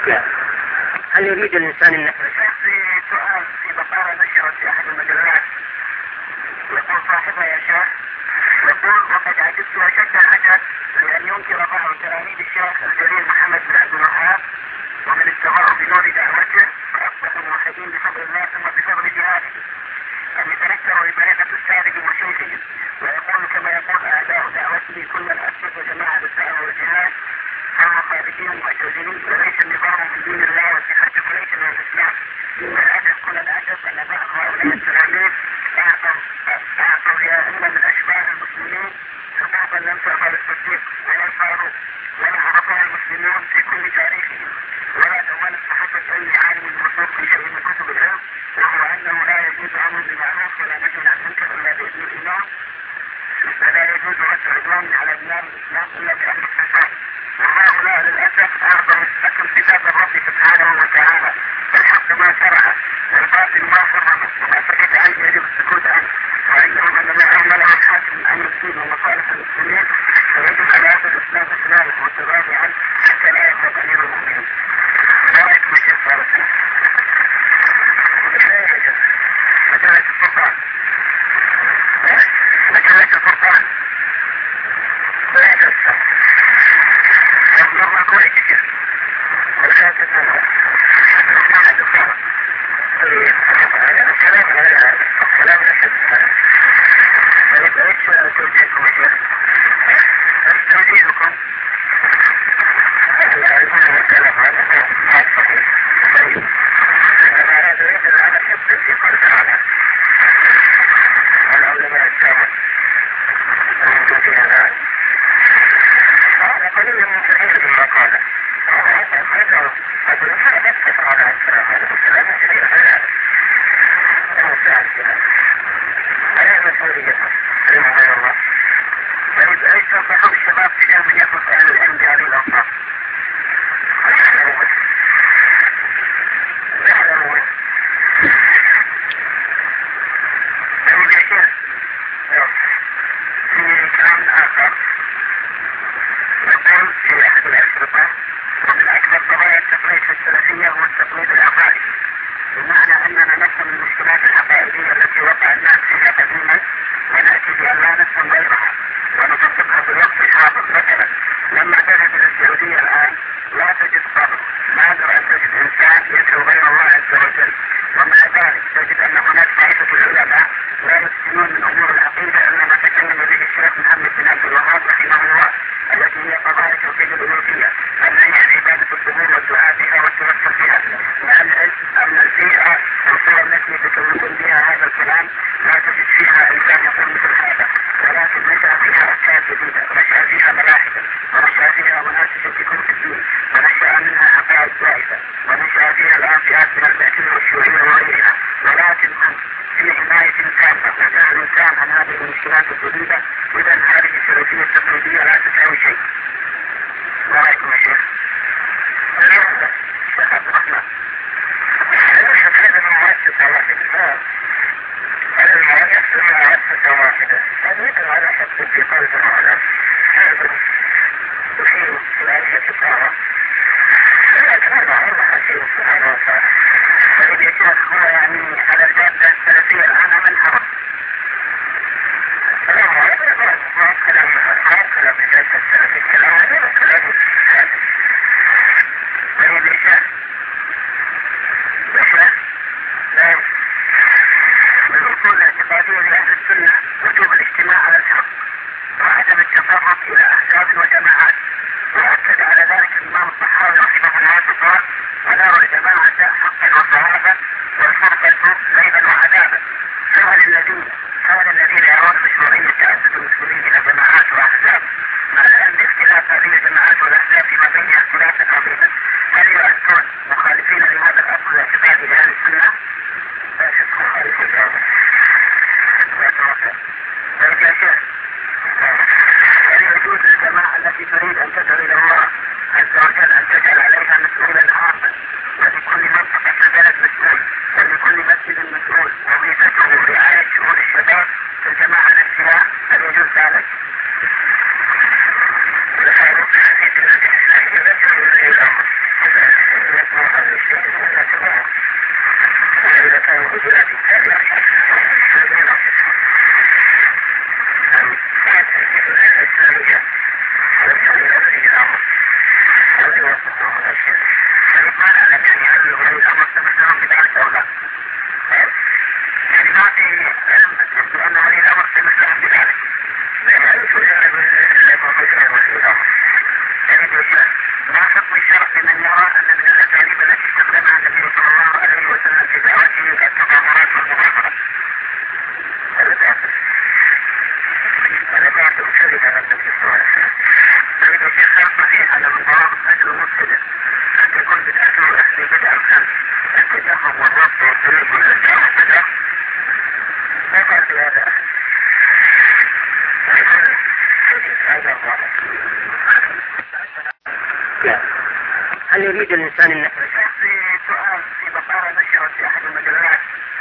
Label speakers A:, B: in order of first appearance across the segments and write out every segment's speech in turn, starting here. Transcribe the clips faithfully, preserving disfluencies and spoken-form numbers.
A: هل يريد الإنسان أن
B: في سؤال في بقارة نشرت في أحد المجلات يقول صاحبها يا شيخ يقول وقد عجبت أشد العجب لأن ينكر بعض تلاميذ الشيخ الجليل محمد بن عبد الوهاب ومن استمروا بنور دعوته فأصبحوا موحدين بفضل الله ثم بفضل جهاده أن يتنكروا بطريقة أستاذهم وشيخهم ويقول كما يقول أعداء دعوته كل الأسس وجماعة الدعوة والجهاد هم خارجين معتزلين وليس النظام من دين الله والتحدث ليس من الإسلام. والأدب كل الأدب أن بعض هؤلاء التلاميذ أعطوا أعطوا لأئمة من أشباه المسلمين خطابا لم تقبل التصديق ولا الفاروق ولا عرفها المسلمون في كل تاريخهم ولا دونت صحة أي عالم موثوق في شيء من كتب العلم وهو أنه لا يجوز أمر بمعروف ولا نهي عن منكر إلا بإذن الإمام ولا يجوز رد عدوان على بلاد الإسلام إلا بأمر الفساد. وهؤلاء للأسف أعظم لكم كتاب الرب سبحانه وتعالى فالحق ما شرعه والباطل ما حرمه وما سكت عنه يجب السكوت عنه وإنهم أن ما أعمله الحاكم من أمر الدين ومصالح المسلمين فيجب على هذا الإسلام إسلامه والتبادل عنه حتى لا يكون أمير المؤمنين. ما رأيكم يا شيخ صالح؟ مجلة الفرقان مجلة الفرقان لا يتسع والله كويس كده ورشاد النظر ما هذا الصلاة السلام على السلام على ايش توجيهكم يا شيخ؟ ايش توجيهكم؟ السلام على طيب انا هذا يدل على حفظ في قلب على العلماء السابق الموجودين الان هذا قليل من صحيح ما قاله هذا هذا الانسان يتفق على السلام عليه السلام عليه هذا المساعد هذا مسؤولية رحمه الله. طيب ايش تنصحوا الشباب تجاه من يقف اهل العلم بهذه الاوصاف؟ يعلمون طيب يا شيخ في كلام اخر يقول في احد الاشرطه ومن اكثر قضايا التقليد في السلفيه هو التقليد العقائدي بمعنى اننا نفهم المشكلات العقائديه التي وقع الناس فيها قديما وناتي بان لا نفهم غيرها ونطبقها في الوقت الحاضر. مثلا لما تجد السعوديه الان لا تجد قبر نادر ان تجد انسان يدعو غير الله عز وجل ومع ذلك تجد ان هناك طائفه العلماء لا يسلمون من امور العقيده الا ما تكلم به الشيخ محمد بن عبد الوهاب رحمه الله التي هي قضايا توحيد الالوهيه التي هي عباده القبور والدعاء بها والتوسل بها مع العلم ان البيئه والصور التي تكون بها هذا الكلام لا تجد فيها انسان يقول مثل هذا ولكن نشا فيها افكار جديده ونشا فيها ملاحده ونشا فيها مناس يشككون في الدين ونشا منها عقائد زائده ونشا فيها الان فئات من التاثير والشيوعيه وغيرها ولكن في حمايه تامه وجهل تام عن هذه المشكلات الجديده اذا هذه السلوكيه التقليديه لا تساوي شيء. ما رايكم يا شيخ؟ اليوم الشيخ عبد الرحمن هذا المؤسسه واحده هذا المؤسسه مؤسسه واحده هذا يدل على حفظ في قلب العالم هذا يشير الى ان الطاعه لكن هذا الله حسيب سبحانه وتعالى. فإذا يا شيخ هو يعني على الجاده السلفيه الان من حرم كلام هذا ما كلام ما كلام الجاده السلفيه كلام هذا كلام طيب يا شيخ يا شيخ لا من الاصول الاعتقاديه لاهل السنه وجوب الاجتماع على الحق وعدم التفرق الى احزاب وجماعات واكد على ذلك الامام الطحاوي رحمه الله تعالى ونرى الجماعه حقا وصوابا والفرقه ليلا وعذابا سواء الذين سواء الذين يرون مشروعيه تعدد المسلمين الى جماعات واحزاب مع العلم باختلاف هذه الجماعات والاحزاب فيما بينها اختلافا عظيما هل يؤثرون مخالفين لهذا الاصل الاعتقادي لاهل السنه؟ لا شك مخالف الجواب لا توقع. طيب يا شيخ هل يجوز للجماعه التي تريد ان تدعو الى الله عز وجل ان تجعل عليها مسؤولا عاما ولكل منطقه في البلد مسؤول ولكل مسجد مسؤول وظيفته رعايه شؤون الشباب في الجماعه نفسها هل يجوز ذلك؟
A: هل يريد الإنسان أن
B: في سؤال في بقارة نشرت في أحد المجلات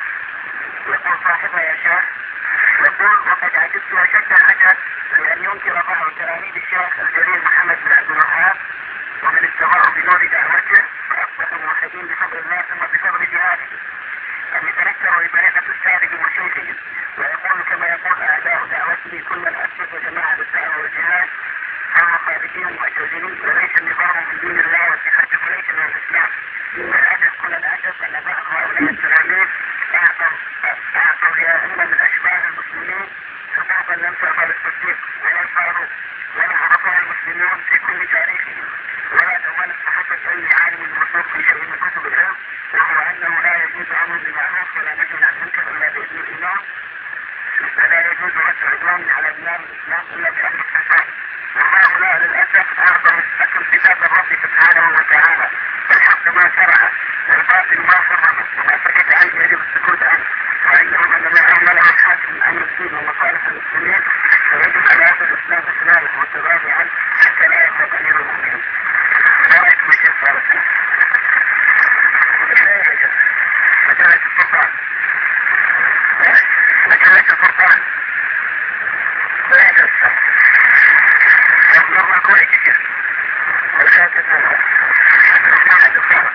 B: يقول صاحبها يا شيخ يقول وقد عجبت أشد العجب لأن ينكر بعض تلاميذ الشيخ الجليل محمد بن عبد الوهاب ومن استمروا بنور دعوته فأصبحوا موحدين بفضل الله ثم بفضل جهاده أن يتنكروا بطريقة السابق وشيخهم ويقول كما يقول أعداء دعوته كل من أسس جماعة الدعوة والجهاد فهو خارجين معتزلين وليس النظام من دين الله وصحته وليس من الإسلام. والأدب كل الأدب أن بعض هؤلاء التلاميذ أعطوا أعطوا لأئمة من أشباه المسلمين خطابا لم تقبل التصديق ولا الفاروق ولا عرفها المسلمون في كل تاريخهم ولا دونت صحة أي عالم موثوق في شيء من كتب العلم وهو أنه لا يجوز أمر بالمعروف ولا نهي عن المنكر إلا بإذن الإمام ولا يجوز رد عدوان على بلاد الإسلام إلا بأمر الفساد. وهؤلاء للأسف أعظم لكم كتاب الرب سبحانه وتعالى الحق ما شرعه والباطل ما حرمه وما سكت عنه يجب السكوت عنه وعندهم أن لا أعمل الحاكم أن يصيب مصالح المسلمين فيجب على هذا الإسلام إسلامه والتبادل عنه حتى لا يكون أمير المؤمنين. ما رأيكم يا شيخ صالح؟ مجلة الفرقان مجلة الفرقان لا تستطيع يضرب كل شيء والخاتم معنى الدكتور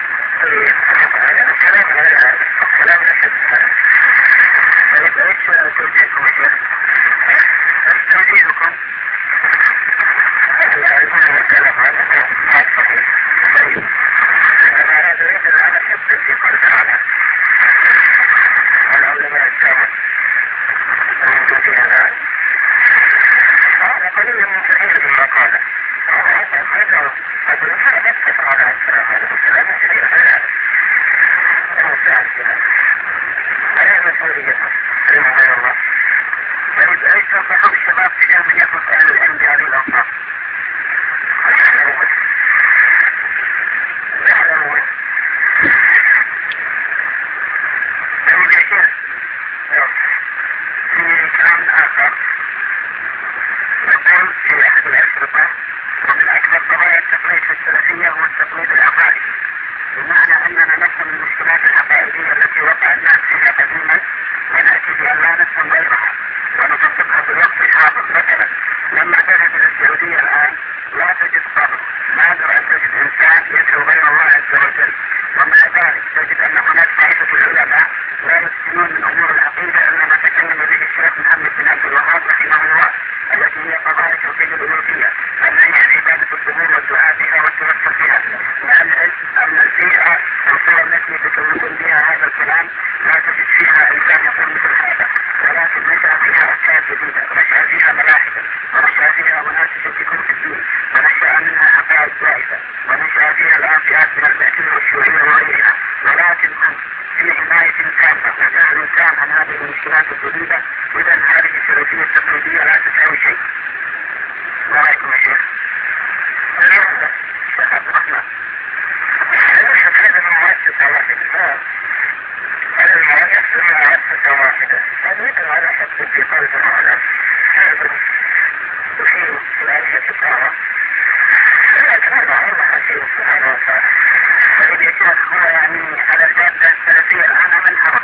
B: الكلام على الكلام الحديث فليس توجيهكم يا شيخ توجيهكم الكلام على الصحيح طيب أنا هذا يدل على حفظ في قلب على العلماء السابق ومن هذا هذا قليل من كثير مما قال هذا هذا هذا هذا يتفق على السلام عليه السلام كثير هذا المساعد كذا هذا مسؤولية رحمه الله يريد أن يستنصحوا الشباب تجاه من يقف أهل العلم بهذه الأوصاف في كلام آخر يقول في أحد الأشرطة ومن أكبر قضايا التقليد في السلفية هو التقليد العقائدي بمعنى أننا نفهم المشكلات العقائدية التي وقع الناس فيها قديما ونأتي بأن لا نفهم غيرها ونطبقها في الوقت الحاضر. مثلا لما تجد السعودية الآن لا تجد صبر نادر أن تجد إنسان يدعو غير الله عز وجل ومع ذلك تجد أن هناك طائفة العلماء لا يسكنون من أمور العقيدة إلا ما تكلم به الشيخ محمد بن عبد الوهاب رحمه الله التي هي قضايا توحيد الألوهية التي هي عبادة الظهور والدعاء بها والتوسل بها مع العلم أن البيئة والصور التي يتكلمون بها هذا الكلام لا تجد فيها إنسان يقول مثل هذا ولكن نشأ فيها أفكار جديدة ونشأ فيها ملاحدة ونشأ فيها أناس يشككون في الدين ونشأ منها عقائد زائفة ونشأ فيها الآن فئات من الباطل والشيوعية وغيرها ولكن في حماية تامة وجهل تام عن هذه المشكلات الجديدة. إذا هذه السلفية التقليدية لا تساوي شيء. ما رأيكم يا شيخ؟ اليوم الشيخ عبد الرحمن ليست هذا مؤسسة واحدة هذا المؤسسة مؤسسة واحدة هذا يدل على حفظ في قلب العالم هذا يشير إلى أن الطاعة لكن هذا الله حسيب سبحانه وتعالى. فإذا يا شيخ هو يعني على الجادة السلفية الآن من حرم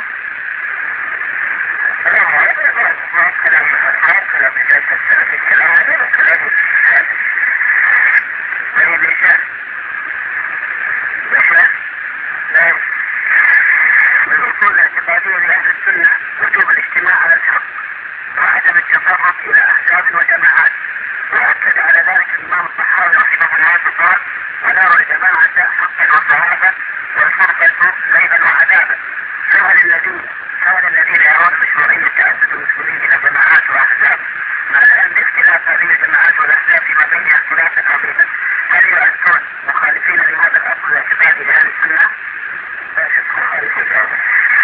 B: كلام هذا كلام كلام الجادة السلفية كلام هذا كلام طيب يا شيخ يا شيخ لا من أصول الاعتقاد التصرف إلى أحزاب وجماعات. وأكد على ذلك الإمام الطحاوي رحمه الله قال: ونرى الجماعة حقا وصوابا والفرقة ليلا وعذابا. سؤال الذين سؤال الذين يرون مشروعية تعدد المسلمين إلى جماعات وأحزاب مع العلم باختلاف هذه الجماعات والأحزاب فيما بينها اختلافا عظيما، هل يؤثرون مخالفين لهذا الأصل الاعتقادي لأهل السنة؟ لا شك مخالفين لهذا.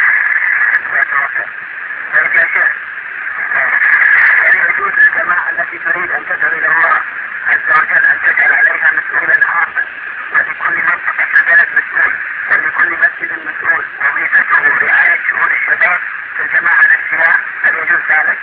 B: ذلك يا شيخ، هل يجوز للجماعة التي تريد أن تدعو إلى الله عز وجل أن تجعل عليها مسؤولا عاما، ولكل منطقة في البلد مسؤول، ولكل مسجد مسؤول، وظيفته رعاية شؤون الشباب في الجماعة نفسها؟ هل يجوز ذلك؟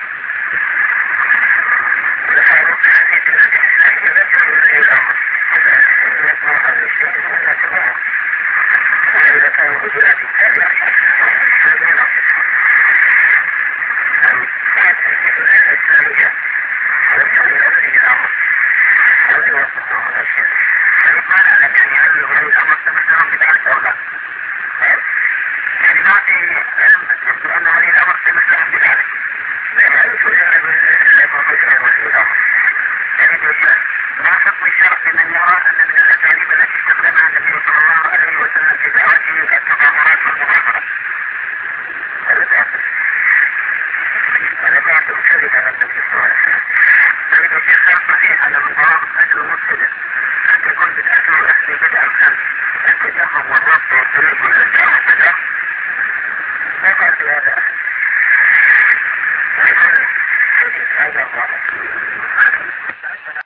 B: ما حكم الشرع لمن يرى أن من الأساليب التي استخدمها النبي صلى الله عليه وسلم في دعوته التظاهرات والمظاهرات؟ أنا بعد أشارك على النبي صلى الله عليه وسلم. أريد الشيخ صحيح أن من ضوابط أجل المسلم أن تكون بدعته أهل بدع الخمس، التجهم والربط والسلوك والإسلام والبدع. ما قال بهذا؟